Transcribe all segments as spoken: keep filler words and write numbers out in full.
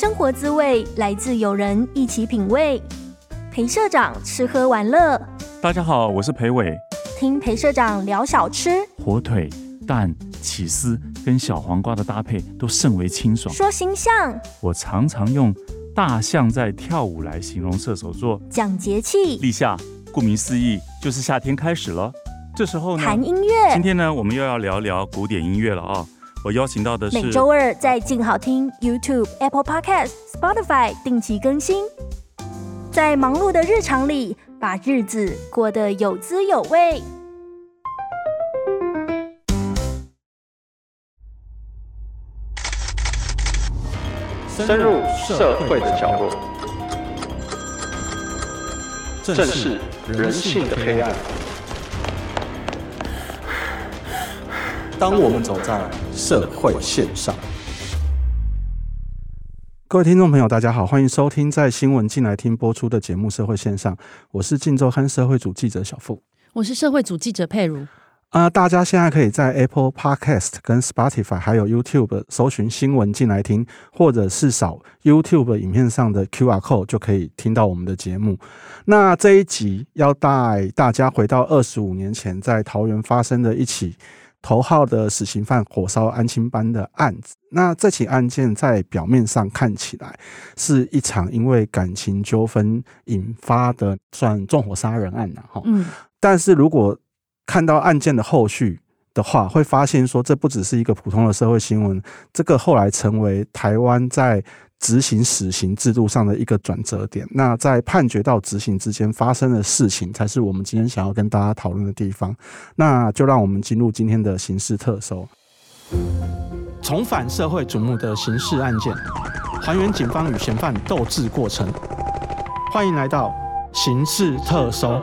生活滋味来自有人一起品味。裴社长吃喝玩乐， 大家好，我是裴伟。 听裴社长聊小吃， 火腿、蛋、起司跟小黄瓜的搭配都甚为清爽。 说形象， 我常常用大象在跳舞来形容射手座。 讲节气， 立夏，顾名思义就是夏天开始了。这时候呢， 谈音乐。 今天呢，我们又要聊聊古典音乐了啊。我邀请到的是每周二在静好听 YouTube、Apple Podcast、Spotify 定期更新。在忙碌的日常里，把日子过得有滋有味。 深入社会的角落，正视人性的黑暗。当我们走在社会线上。 各位听众朋友大家好，欢迎收听在新闻进来听播出的节目社会线上，我是镜周刊社会组记者小富， 我是社会组记者佩如。 啊、呃，大家现在可以在 Apple Podcast 跟 Spotify 还有 YouTube 搜寻新闻进来听，或者是扫 YouTube 影片上的 Q R code 就可以听到我们的节目。那这一集要带大家回到二十五年前在桃园发生的一起头号的死刑犯火烧安亲班的案子。那这起案件在表面上看起来是一场因为感情纠纷引发的算纵火杀人案、啊嗯、但是如果看到案件的后续的话，会发现说这不只是一个普通的社会新闻，这个后来成为台湾在执行死刑制度上的一个转折点。那在判决到执行之间发生的事情，才是我们今天想要跟大家讨论的地方。那就让我们进入今天的刑事特搜， 重返社会瞩目的刑事案件，还原警方与嫌犯斗智过程。欢迎来到刑事特搜。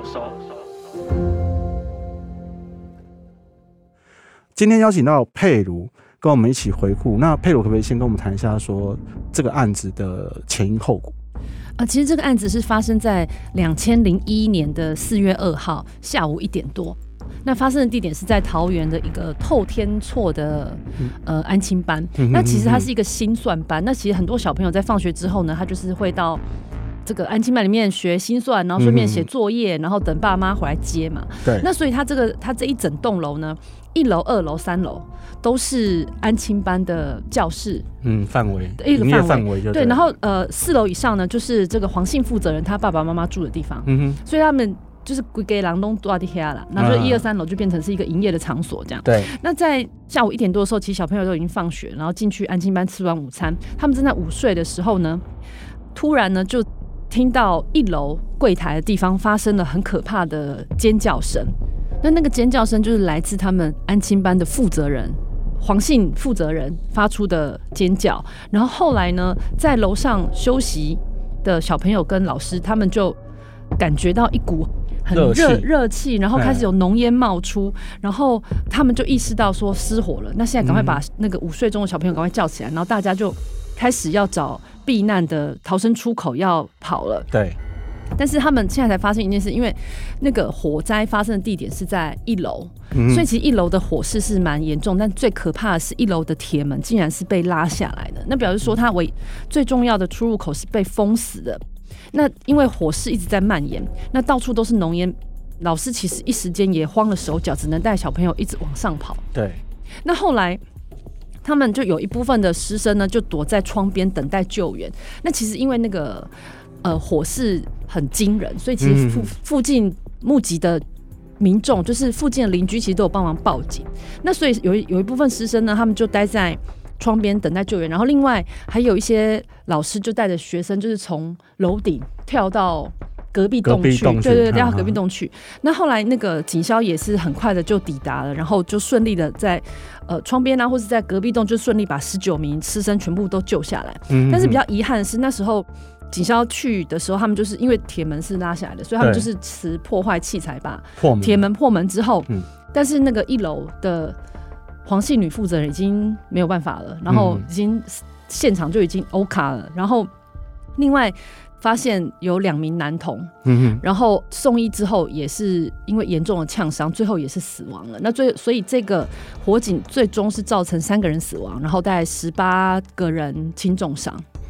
今天邀请到佩如跟我们一起回顾。那佩如可不可以先跟我们谈一下说这个案子的前因后果？ 呃，其实这个案子是发生在两千零一年的四月二号下午一点多。那发生的地点是在桃园的一个透天厝的呃安亲班。那其实它是一个心算班。那其实很多小朋友在放学之后呢，他就是会到这个安亲班里面学心算，然后顺便写作业，然后等爸妈回来接嘛。 对。 那所以他这个他这一整栋楼呢，一楼、二楼、三楼都是安亲班的教室， 嗯，范围一个范围， 范围就 对, 对。然后呃，四楼以上呢，就是这个黄姓负责人他爸爸妈妈住的地方。嗯哼。所以他们就是给人都住在底下啦，然后就一二三楼就变成是一个营业的场所这样。 对。 那在下午一点多的时候，其实小朋友都已经放学，然后进去安亲班吃完午餐，他们正在午睡的时候呢，突然呢就听到一楼柜台的地方发生了很可怕的尖叫声。那那个尖叫声就是来自他们安亲班的负责人黄姓负责人发出的尖叫。然后后来呢，在楼上休息的小朋友跟老师，他们就感觉到一股很热热气，然后开始有浓烟冒出，然后他们就意识到说失火了。那现在赶快把那个午睡中的小朋友赶快叫起来，然后大家就开始要找避难的逃生出口要跑了。 对。 但是他们现在才发现一件事，因为那个火灾发生的地点是在一楼、嗯，所以其实一楼的火势是蛮严重，但最可怕的是一楼的铁门竟然是被拉下来的。那表示说它为最重要的出入口是被封死的。那因为火势一直在蔓延，那到处都是浓烟，老师其实一时间也慌了手脚，只能带小朋友一直往上跑。 对。那后来他们就有一部分的师生呢，就躲在窗边等待救援。那其实因为那个呃火势很惊人，所以其实 附,、嗯、附近目击的民众，就是附近的邻居，其实都有帮忙报警。那所以有一有一部分师生呢，他们就待在窗边等待救援，然后另外还有一些老师就带着学生，就是从楼顶跳到隔壁栋去，对对对，掉到隔壁栋去。那后来那个警消也是很快的就抵达了，然后就顺利的在呃窗边啊，或是在隔壁栋就顺利把十九名师生全部都救下来。嗯、但是比较遗憾的是，那时候警消去的时候，他们就是因为铁门是拉下来的，所以他们就是持破坏器材把铁门破门之后，嗯、但是那个一楼的黄姓女负责人已经没有办法了，然后已经现场就已经欧卡了，然后另外发现有两名男童、嗯、然后送医之后也是因为严重的呛伤，最后也是死亡了。那最所以这个火警最终是造成三个人死亡，然后大概十八个人轻重伤。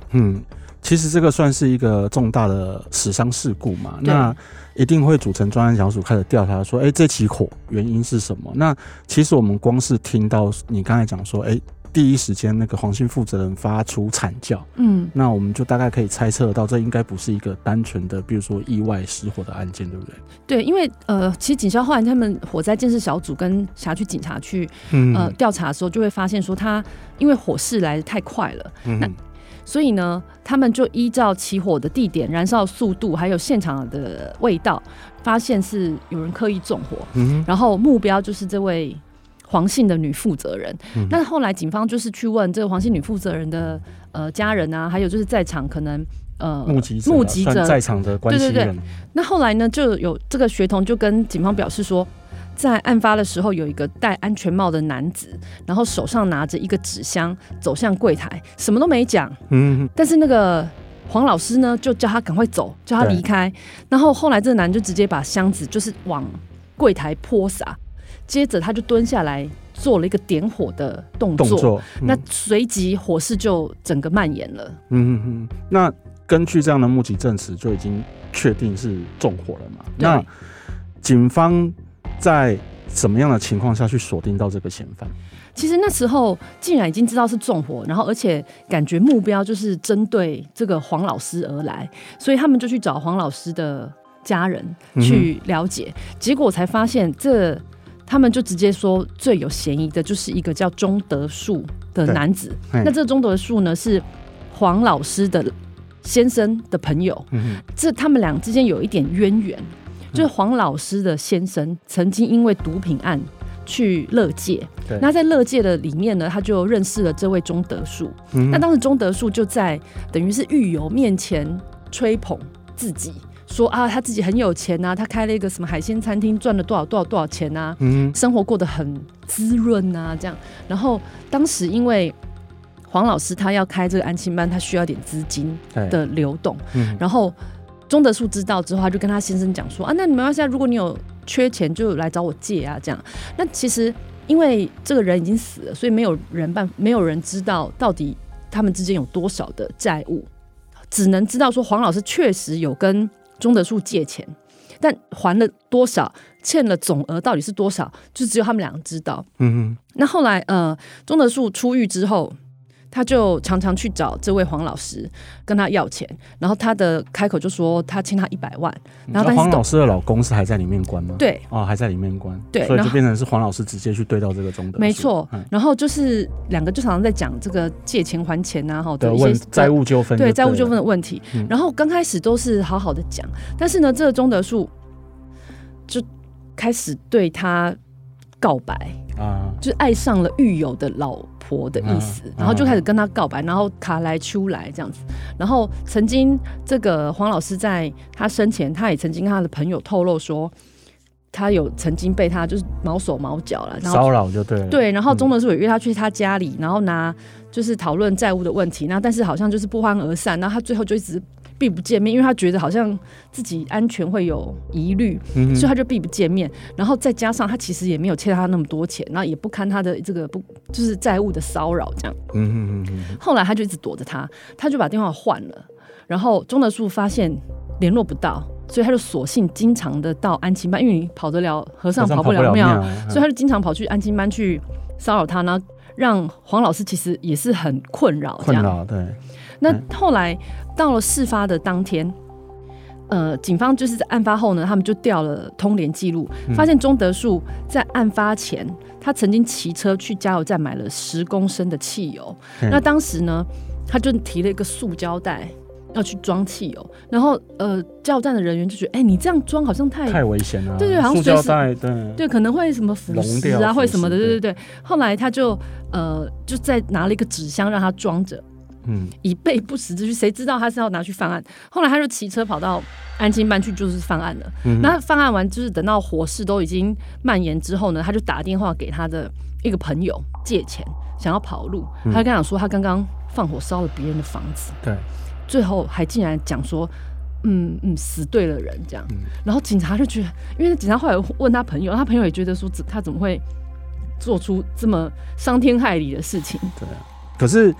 嗯，其实这个算是一个重大的死伤事故嘛，那一定会组成专案小组开始调查说，哎、欸，这起火原因是什么？那其实我们光是听到你刚才讲说，哎、欸，第一时间那个黄姓负责人发出惨叫，嗯，那我们就大概可以猜测到，这应该不是一个单纯的，比如说意外失火的案件，对不对？对， 因为呃，其实警消后来他们火灾建设小组跟辖区警察去呃调查的时候，就会发现说，他因为火势来得太快了，嗯、那所以呢，他们就依照起火的地点、燃烧速度，还有现场的味道，发现是有人刻意纵火，嗯、然后目标就是这位黄姓的女负责人。嗯、那后来警方就是去问这个黄姓女负责人的呃家人啊，还有就是在场可能呃目击者、 目击者在场的关系人。对对对。 那后来呢，就有这个学童就跟警方表示说，在案发的时候，有一个戴安全帽的男子，然后手上拿着一个纸箱走向柜台，什么都没讲。嗯，但是那个黄老师呢，就叫他赶快走，叫他离开。然后后来这个男就直接把箱子就是往柜台泼洒，接着他就蹲下来做了一个点火的动作。动作嗯、那随即火势就整个蔓延了。嗯嗯嗯。 那根据这样的目击证词，就已经确定是纵火了嘛？那警方在什么样的情况下去锁定到这个嫌犯？ 其实那时候既然已经知道是纵火，然后而且感觉目标就是针对这个黄老师而来，所以他们就去找黄老师的家人去了解，嗯、结果才发现这他们就直接说最有嫌疑的就是一个叫钟德树的男子。那这个钟德树呢是黄老师的先生的朋友，嗯、这他们俩之间有一点渊源。就是黄老师的先生曾经因为毒品案去勒戒，那在勒戒的里面呢，他就认识了这位钟德树。嗯、那当时钟德树就在等于是狱友面前吹捧自己，说啊他自己很有钱啊，他开了一个什么海鲜餐厅，赚了多少多少多少钱啊，嗯、生活过得很滋润啊这样。然后当时因为黄老师他要开这个安亲班，他需要点资金的流动，嗯、然后钟德树知道之后，他就跟他先生讲说啊，那你没关系，如果你有缺钱就来找我借啊，这样。那其实因为这个人已经死了，所以没有人办，没有人知道到底他们之间有多少的债务，只能知道说黄老师确实有跟钟德树借钱，但还了多少，欠了总额到底是多少，就只有他们两个知道。嗯哼。那后来呃，钟德树出狱之后，他就常常去找这位黄老师跟他要钱，然后他的开口就说他欠他一百万，然后但是黄老师的老公是还在里面关吗？ 对， 哦，还在里面关， 对， 所以就变成是黄老师直接去对到这个钟德树， 没错。嗯、然后就是两个就常常在讲这个借钱还钱啊，哈的一些债务纠纷， 对债务纠纷的问题。嗯、然后刚开始都是好好的讲，但是呢，这个钟德树就开始对他告白啊，就是爱上了狱友的老婆的意思，然后就开始跟他告白，然后卡来出来这样子。然后曾经这个黄老师在他生前，他也曾经跟他的朋友透露说，他有曾经被他就是毛手毛脚了， 骚扰就对了。 对，然后钟德树也约他去他家里，然后拿就是讨论债务的问题，那但是好像就是不欢而散，然后他最后就一直避不见面，因为他觉得好像自己安全会有疑虑，嗯、所以他就避不见面。然后再加上他其实也没有欠他那么多钱，然后也不堪他的这个不就是债务的骚扰这样。嗯嗯嗯。后来他就一直躲着他，他就把电话换了。然后钟德树发现联络不到，所以他就索性经常的到安亲班，因为你跑得了和尚跑不了庙，所以他就经常跑去安亲班去骚扰他，然后让黄老师其实也是很困扰。 困扰对。 那后来到了事发的当天，呃，警方就是在案发后呢，他们就调了通联记录，发现钟德树在案发前，他曾经骑车去加油站买了十公升的汽油。嗯、那当时呢，他就提了一个塑胶袋要去装汽油，然后呃，加油站的人员就觉得，哎、欸，你这样装好像太太危险了， 对对，好像塑胶袋对对， 可能会什么腐蚀啊，或者什么的，对对对。后来他就呃，就再拿了一个纸箱让他装着。嗯，以备不时之需，谁知道他是要拿去犯案？后来他就骑车跑到安亲班去，就是犯案了。嗯、那犯案完，就是等到火势都已经蔓延之后呢，他就打电话给他的一个朋友借钱，想要跑路。嗯、他跟他讲说，他刚刚放火烧了别人的房子，对，最后还竟然讲说，嗯嗯，死对了人这样。嗯、然后警察就觉得，因为警察后来问他朋友，他朋友也觉得说，他怎么会做出这么伤天害理的事情？ 对啊，可是。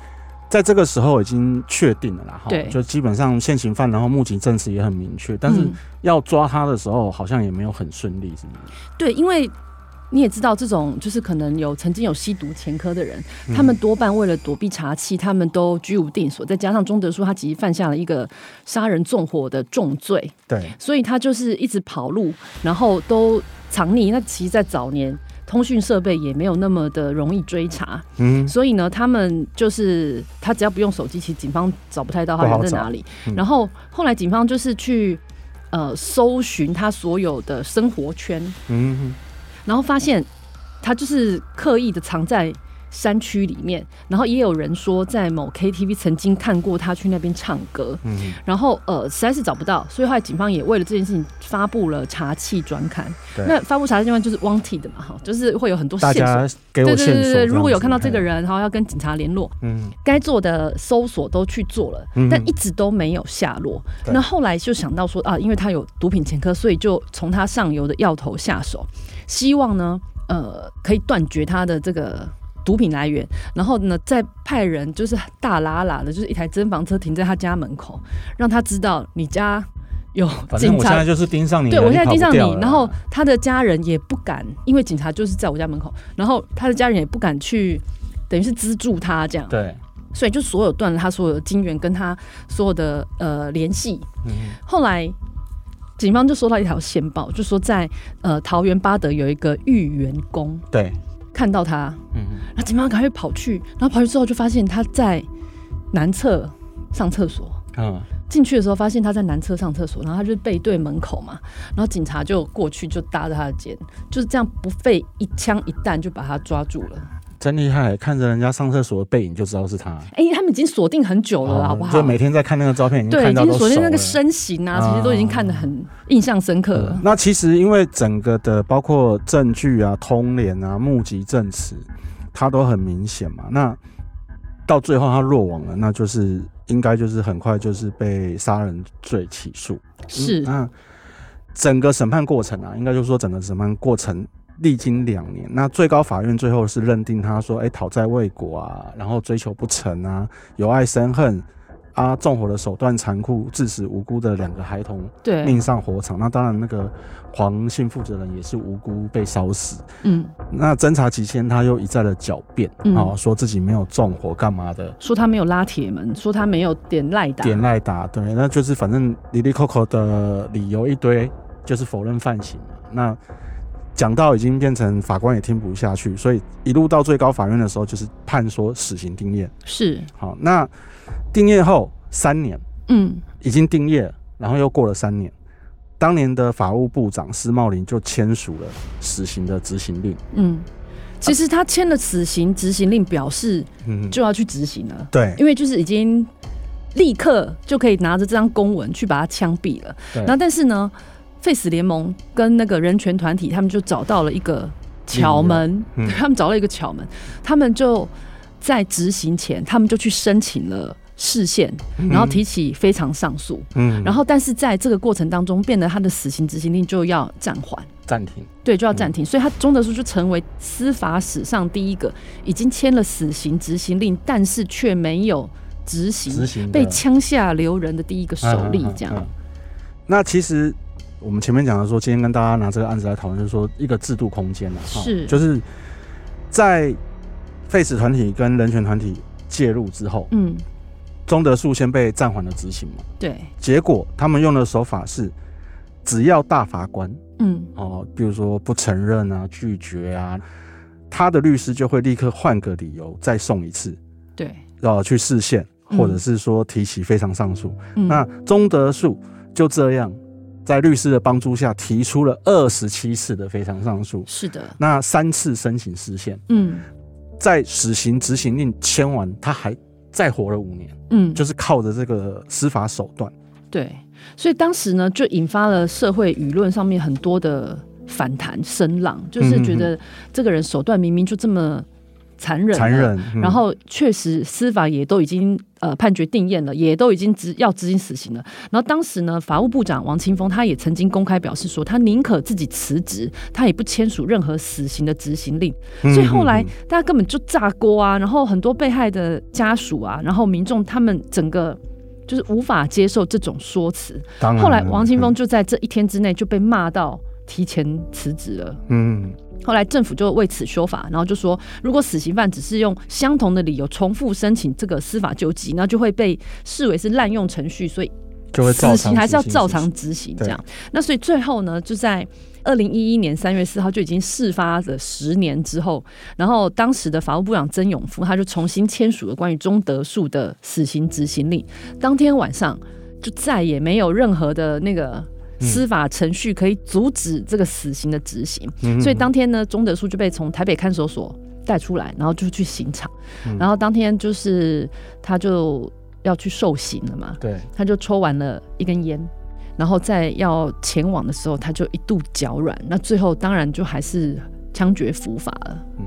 在这个时候已经确定了啦， 对， 就基本上现行犯，然后目击证词也很明确，但是要抓他的时候好像也没有很顺利，是吗？ 对，因为你也知道，这种就是可能有曾经有吸毒前科的人，嗯、他们多半为了躲避查缉，他们都居无定所。再加上钟德树他其实犯下了一个杀人纵火的重罪， 对， 所以他就是一直跑路，然后都藏匿。那其实，在早年通讯设备也没有那么的容易追查，嗯，所以呢，他们就是他只要不用手机，其实警方找不太到他人在哪里。嗯、然后后来警方就是去呃搜寻他所有的生活圈，嗯。然后发现他就是刻意的藏在山区里面，然后也有人说在某 K T V 曾经看过他去那边唱歌，嗯，然后呃实在是找不到，所以后来警方也为了这件事情发布了查缉专刊。那发布查缉专刊就是 wanted 的嘛，哈，就是会有很多线索， 大家给我线索，对对对对， 如果有看到这个人，然后要跟警察联络，嗯，该做的搜索都去做了，嗯、但一直都没有下落。那后来就想到说啊，因为他有毒品前科，所以就从他上游的药头下手，希望呢，呃，可以断绝他的这个毒品来源，然后呢，再派人就是大喇喇的，就是一台侦防车停在他家门口，让他知道你家有警察。 反正我现在就是盯上你了， 对，我现在盯上你，然后他的家人也不敢，因为警察就是在我家门口，然后他的家人也不敢去，等于是资助他这样。 对， 所以就所有断了他所有的金源跟他所有的呃联系。嗯，后来警方就收到一条线报，就说在呃桃园八德有一个玉元宫。 对。 看到他，嗯，然后警方赶快跑去，然后跑去之后就发现他在南侧上厕所，嗯，进去的时候发现他在南侧上厕所，然后他就背对门口嘛，然后警察就过去就搭着他的肩，就是这样不费一枪一弹就把他抓住了。 真厉害，看着人家上厕所的背影就知道是他。 哎、欸，他们已经锁定很久了，哦、好不好？ 就每天在看那个照片，已经看到都熟了。对，已经锁定那个身形啊，其实都已经看得很印象深刻了、嗯。 那其实因为整个的包括证据啊、通联啊、目击证词，它都很明显嘛。那到最后他落网了，那就是应该就是很快就是被杀人罪起诉。 是、嗯。 那整个审判过程啊，应该就是说整个审判过程。历经两年，那最高法院最后是认定他说，哎、欸，讨债未果啊，然后追求不成啊，有爱生恨啊，纵火的手段残酷，致使无辜的两个孩童命丧火场。那当然，那个黄姓负责人也是无辜被烧死。嗯，那侦查期间他又一再的狡辩，嗯、哦，说自己没有纵火干嘛的， 说他没有拉铁门，说他没有点赖打， 点赖打，对，那就是反正里里扣扣的理由一堆，就是否认犯行。那讲到已经变成法官也听不下去，所以一路到最高法院的时候，就是判说死刑定谳。 是， 好，那定谳后三年，嗯，已经定谳了，然后又过了三年，当年的法务部长施茂林就签署了死刑的执行令。嗯， 其实他签了死刑执行令，表示就要去执行了。 对， 因为就是已经立刻就可以拿着这张公文去把他枪毙了。然后，但是呢？废死联盟跟那个人权团体，他们就找到了一个巧门，嗯、他们找到了一个巧门，他们就在执行前，他们就去申请了释宪，嗯、然后提起非常上诉，嗯，然后但是在这个过程当中，变得他的死刑执行令就要暂缓、 暂停， 对，就要暂停，嗯、所以他钟德树就成为司法史上第一个已经签了死刑执行令，但是却没有执行、执行被枪下留人的第一个首例，这样。嗯嗯嗯、 那其实。我们前面讲的说，今天跟大家拿这个案子来讨论，就是说一个制度空间啦， 是， 就是在废死团体跟人权团体介入之后，嗯，钟德树先被暂缓了执行嘛， 对， 结果他们用的手法是，只要大法官，嗯，哦，比如说不承认啊、拒绝啊，他的律师就会立刻换个理由再送一次， 对， 呃，去释宪，或者是说提起非常上诉，嗯、那钟德树就这样。在律师的帮助下，提出了二十七次的非常上诉， 是的， 那三次申请释宪，嗯，在死刑执行令签完，他还再活了五年，嗯，就是靠着这个司法手段， 对，所以当时呢，就引发了社会舆论上面很多的反弹声浪，就是觉得这个人手段明明就这么残忍了， 残忍、嗯， 然后确实司法也都已经呃判决定验了，也都已经执要执行死刑了。然后当时呢，法务部长王清峰他也曾经公开表示说，他宁可自己辞职，他也不签署任何死刑的执行令。 嗯、 所以后来大家根本就炸锅啊，然后很多被害的家属啊，然后民众他们整个就是无法接受这种说辞。后来王清峰就在这一天之内就被骂到提前辞职了。嗯。后来政府就为此修法，然后就说，如果死刑犯只是用相同的理由重复申请这个司法救济，那就会被视为是滥用程序，所以死刑还是要照常执行。这样，那所以最后呢，就在二零一一年三月四号就已经事发了十年之后，然后当时的法务部长曾永福他就重新签署了关于中德诉的死刑执行令，当天晚上就再也没有任何的那个司法程序可以阻止这个死刑的执行。嗯、所以当天呢，中德诉就被从台北看守所带出来，然后就去刑场。嗯、然后当天就是他就要去受刑了嘛，对，他就抽完了一根烟，然后在要前往的时候，他就一度脚软，那最后当然就还是枪决伏法了。嗯。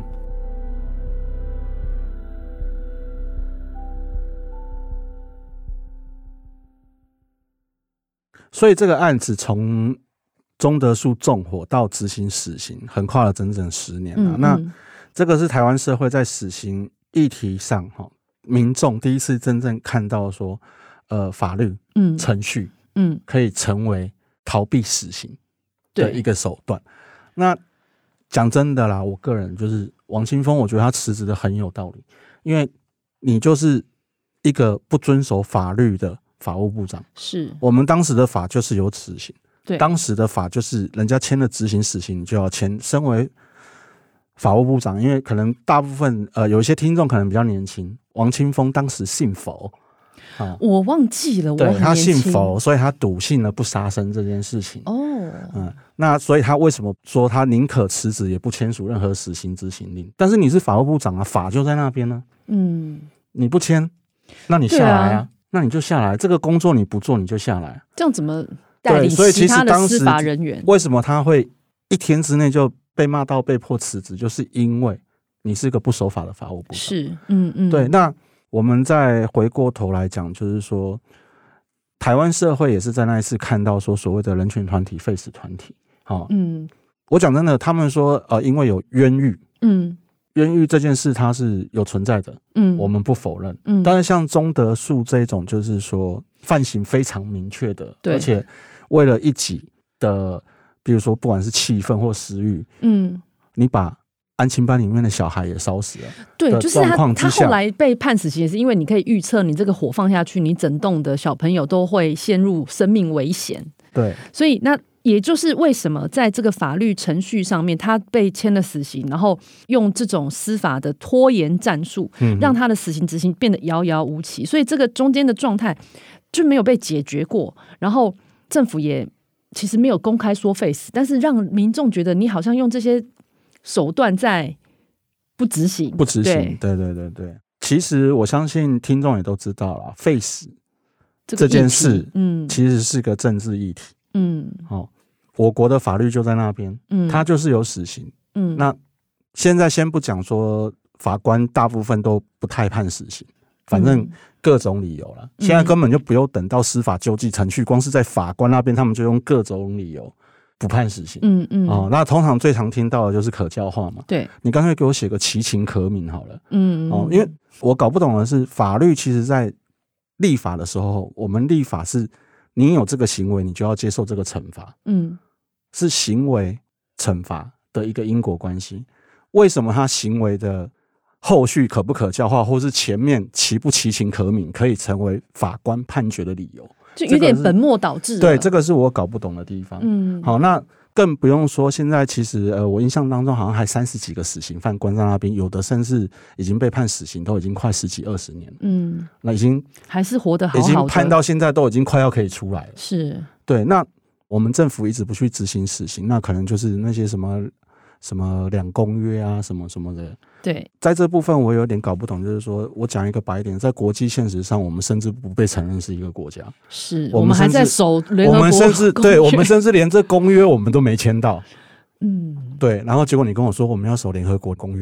所以这个案子从中德诉纵火到执行死刑，横跨了整整十年了。嗯嗯，那这个是台湾社会在死刑议题上，民众第一次真正看到说，呃，法律、嗯、程序，嗯，可以成为逃避死刑的一个手段。那讲真的啦，我个人就是王清峰，我觉得他辞职的很有道理，因为你就是一个不遵守法律的法务部长，是我们当时的法就是有死刑，对，当时的法就是人家签了执行死刑，你就要签。身为法务部长，因为可能大部分呃有一些听众可能比较年轻，王清峰当时信佛， 啊、我忘记了，我对他信佛，所以他笃信了不杀生这件事情。哦，嗯，那所以他为什么说他宁可辞职也不签署任何死刑执行令？但是你是法务部长啊，法就在那边呢，嗯，你不签，那你下来啊。那你就下来，这个工作你不做你就下来， 这样怎么带领其他的司法人员？ 为什么他会一天之内就被骂到被迫辞职？就是因为你是个不守法的法务部长。是，嗯嗯，对。那我们再回过头来讲，就是说，台湾社会也是在那一次看到说所谓的人权团体、废死团体，哦，嗯，我讲真的，他们说呃，因为有冤狱，嗯。冤狱这件事它是有存在的，嗯，我们不否认，嗯，但是像中德诉这种，就是说犯行非常明确的，而且为了一己的，比如说不管是气愤或私欲，嗯，你把安亲班里面的小孩也烧死了， 对，就是他他后来被判死刑，也是因为你可以预测，你这个火放下去，你整栋的小朋友都会陷入生命危险，对，所以那。也就是为什么在这个法律程序上面，他被签了死刑，然后用这种司法的拖延战术，让他的死刑执行变得遥遥无期，所以这个中间的状态就没有被解决过。然后政府也其实没有公开说废死，但是让民众觉得你好像用这些手段在不执行， 不执行。对对对对，其实我相信听众也都知道了，废死这件事，嗯，其实是个政治议题。嗯，哦，我国的法律就在那边，嗯，它就是有死刑，嗯，那现在先不讲说法官大部分都不太判死刑，反正各种理由了，嗯，现在根本就不用等到司法救济程序，光是在法官那边，他们就用各种理由不判死刑，嗯嗯，哦，那通常最常听到的就是可教化嘛，对，你干脆给我写个其情可悯好了，嗯，哦，因为我搞不懂的是，法律其实在立法的时候，我们立法是。你有这个行为，你就要接受这个惩罚。嗯，是行为惩罚的一个因果关系。为什么他行为的后续可不可教化，或是前面其不其情可悯，可以成为法官判决的理由？ 就有点本末倒置。 对，这个是我搞不懂的地方。嗯，好，那更不用说现在其实呃，我印象当中好像还三十几个死刑犯关在那边，有的甚至已经被判死刑，都已经快十几二十年了。嗯，那已经还是活得好好的， 已经判到现在都已经快要可以出来了。 是， 对。那我们政府一直不去执行死刑，那可能就是那些什么什么两公约啊，什么什么的。对，在这部分我有点搞不懂，就是说我讲一个白一点，在国际现实上，我们甚至不被承认是一个国家。 是我们还在守联合国， 我们甚至对我们甚至连这公约我们都没签到。嗯，对。然后结果你跟我说我们要守联合国公约，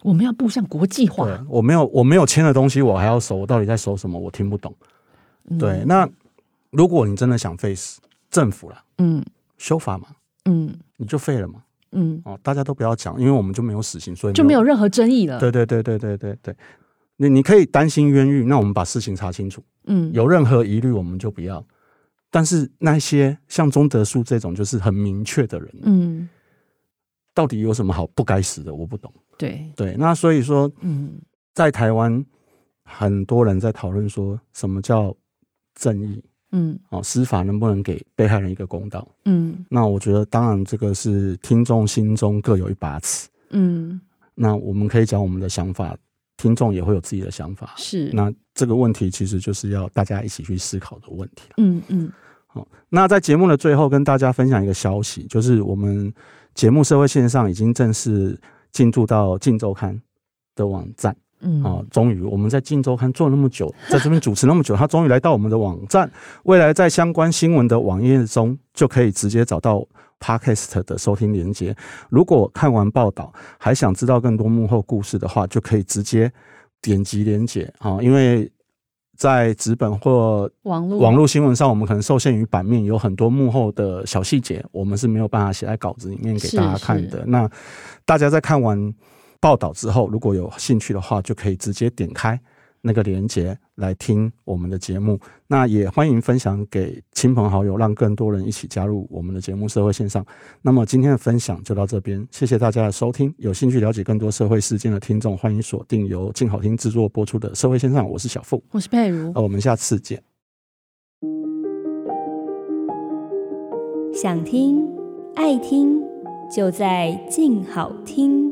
我们要步向国际化。 对，我没有我没有签的东西，我还要守，我到底在守什么？我听不懂。嗯、对，那如果你真的想废死政府啦，嗯，修法嘛，嗯，你就废了嘛，嗯，哦，大家都不要讲，因为我们就没有死刑，所以没就没有任何争议了。 对对对对对对对，你你可以担心冤狱，那我们把事情查清楚，嗯，有任何疑虑我们就不要。但是那些像钟德树这种就是很明确的人，嗯，到底有什么好不该死的？我不懂。 对对，那所以说，嗯，在台湾很多人在讨论说什么叫正义，嗯，哦，司法能不能给被害人一个公道？嗯，那我觉得当然这个是听众心中各有一把尺，嗯，那我们可以讲我们的想法，听众也会有自己的想法， 是， 那这个问题其实就是要大家一起去思考的问题。 嗯嗯。 好，那在节目的最后跟大家分享一个消息，就是我们节目社会线上已经正式进驻到镜周刊的网站。嗯，哦，终于我们在镜周刊做那么久，在这边主持那么久，他终于来到我们的网站。未来在相关新闻的网页中，就可以直接找到 Podcast 的收听连结。如果看完报道还想知道更多幕后故事的话，就可以直接点击连结啊，因为在纸本或网络网络新闻上，我们可能受限于版面，有很多幕后的小细节，我们是没有办法写在稿子里面给大家看的。那大家在看完报道之后，如果有兴趣的话，就可以直接点开那个连结来听我们的节目。那也欢迎分享给亲朋好友，让更多人一起加入我们的节目社会线上。那么今天的分享就到这边，谢谢大家的收听。有兴趣了解更多社会事件的听众，欢迎锁定由静好听制作播出的社会线上。我是小富， 我是佩如， 我们下次见。 想听爱听就在静好听。